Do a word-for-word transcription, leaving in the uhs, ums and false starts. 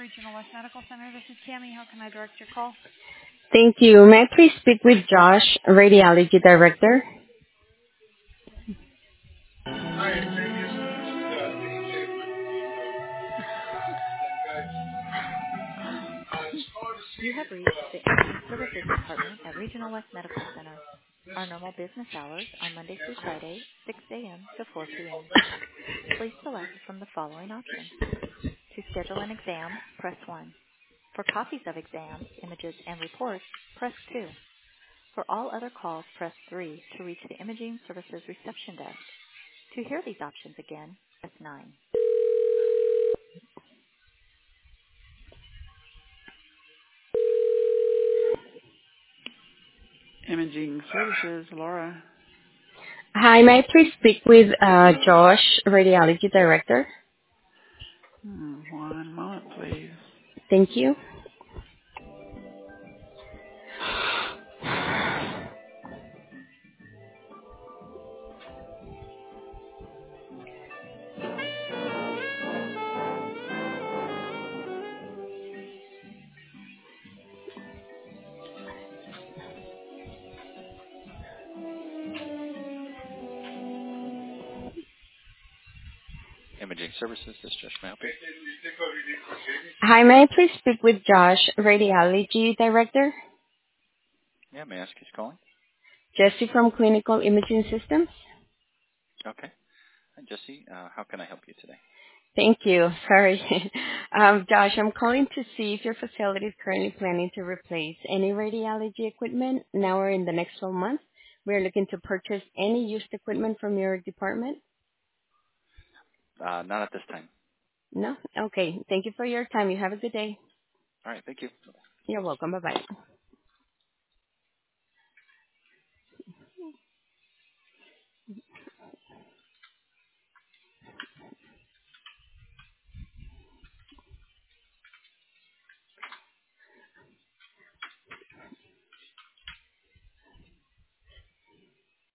Regional West Medical Center. This is Tammy. How can I direct your call? Thank you. May I please speak with Josh, Radiology Director? You have reached the Imaging Services Department at Regional West Medical Center. Our normal business hours are Monday through Friday, six a.m. to four p.m. Please select from the following options. To schedule an exam, press one. For copies of exams, images, and reports, press two. For all other calls, press three to reach the Imaging Services Reception Desk. To hear these options again, press nine. Imaging Services, Laura. Hi, may I please speak with uh, Josh, Radiology Director? Hmm, one moment, please. Thank you. Imaging Services. This is Josh. May I help you? Hi, may I please speak with Josh, Radiology Director? Yeah, may I ask who's calling? Jesse from Clinical Imaging Systems. Okay. Hi, Jesse. Uh, how can I help you today? Thank you. Sorry. um, Josh, I'm calling to see if your facility is currently planning to replace any radiology equipment now or in the next twelve months. We're looking to purchase any used equipment from your department. Uh, not at this time. No? Okay. Thank you for your time. You have a good day. All right. Thank you. You're welcome. Bye-bye.